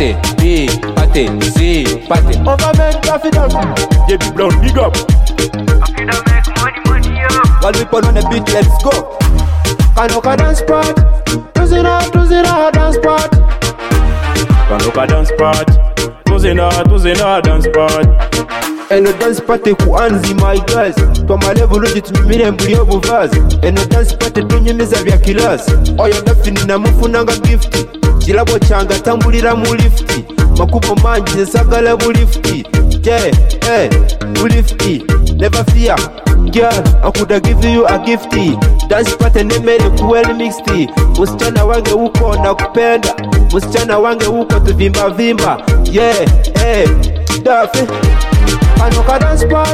party, B, party, C, party. Over make coffee down. JB Brown, big up. Coffee don't make money up. While we put on the beat, let's go. Kanoka dance part. Tuzina dance part. Kanoka dance part. Tuzina dance part. Eno dance party kuanzi my guys. Twa level legit tumire mbuli obuvazi. Eno dance party tunyimiza bya kilasi. Oyo dafini na mufunanga gift. Kilabo changa tambulira mu lift. Makubo manji sagala mu lift. Yeah, hey, mu lift. Never fear. Girl, I coulda give you a gifty. Dance party nemere kuweli mixed. Musichana wange uko na kupenda. Musichana wange uko tuvimba vimba. Yeah, hey, dafe. Kanoka dance part.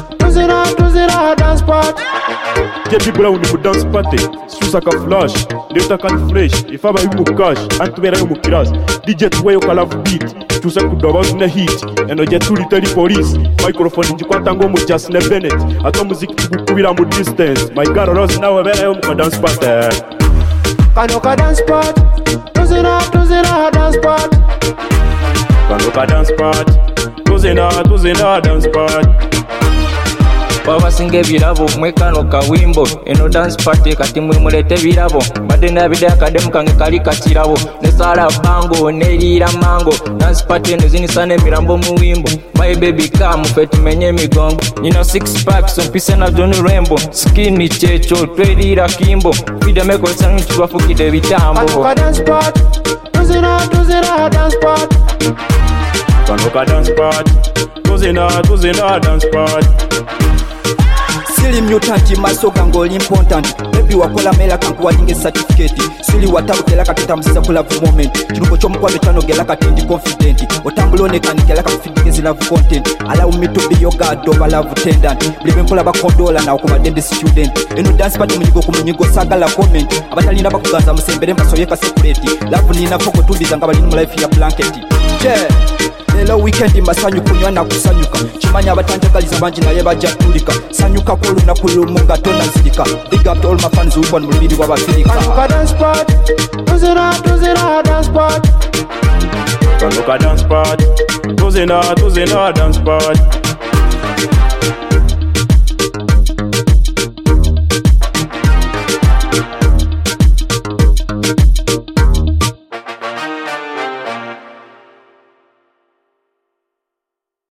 Tuzina dance part. JB Brown mu dance party. Susaka flash. Leta kan fresh. Ifaba yumu cash. Antubera yumu kiras. DJ tuweyo kalavu beat. Tusa kudabazu na hit. Eno jetu literi police. Microphone njikwata ngo mu Justin Bennett. Ato muziki tukubira mu distance. My girl Rose nawe bera yo mu dance party. Kanoka dance part. Tuzina dance part. Kanoka dance part. Tuzina dance part. Wabasinga ebirabo mwe kano kawimbo eno dance party kati mwe mulete birabo badde nabide akademu kange kali kakirabo ne sala bango ne lira mango dance party eno zinisana emirambo mu wimbo my baby come fet menye migongo nina six packs on pise na Johnny Rainbow skinny checho twelira kimbo video meko sangu tubafukide bitambo Kanoka dance part. Tuzina dance part. Kanoka dance part. Tuzina dance part. Sili mutant maso gango important. Baby wakola mela kankuwa ninge certificate. Sili watabu kela katita msisa kula moment. Kinuko chomu kwa metano gela katindi confident. Otambulone kanikela kafidike love content. Allow me to be your god over love tendant. Believe mkola bakondola na okuma dende student. Eno dance party munyigo kumunyigo saga la comment. Abatalina bakuganza musembere mbasoyeka separate. Love nina foko tuliza ngabali mu life ya blanket. Yeah. Lelo weekend masanyu kunywa na kusanyuka. Chimanya abatanjagaliza banji naye bajja tulika. Sanyuka kolu na kulumunga tona zilika. Big up to all my fans who want mulibiri wa bafilika. Kanoka dance part. Tuzina dance part. Kanoka dance part. Tuzina dance part.